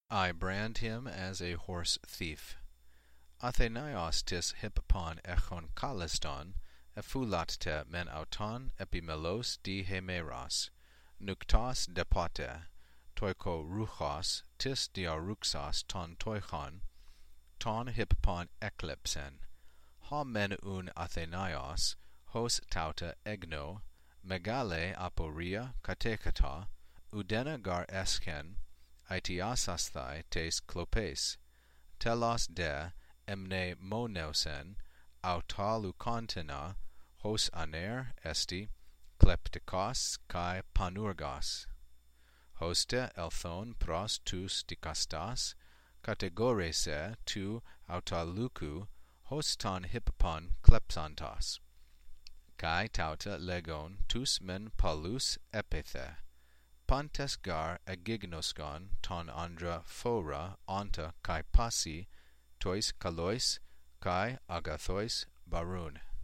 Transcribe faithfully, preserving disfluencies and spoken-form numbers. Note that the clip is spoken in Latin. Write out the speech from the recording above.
I brand him as a horse thief. Athenaios tis hippon echon kaliston, ephulatte men auton epimelos di hemeras, nuktas depote, toiko ruchos, tis diaruxos ton toichon, ton hippon eklepsen, ha men un Athenaios, hos tauta egno, megale aporia katekata, udena gar esken, aitiasasthai tes klopes, telos de emne moneusen, autalukontena, hos aner esti, kleptikos kai panurgos. Hoste elthon pros tous dikastas, kategorese tu autaluku, hos ton hippon klepsantas, kai tauta legon tous men palus epithe, pantes gar agignoskon ton andra phora onta kai pasi, tois kalois kai agathois barun.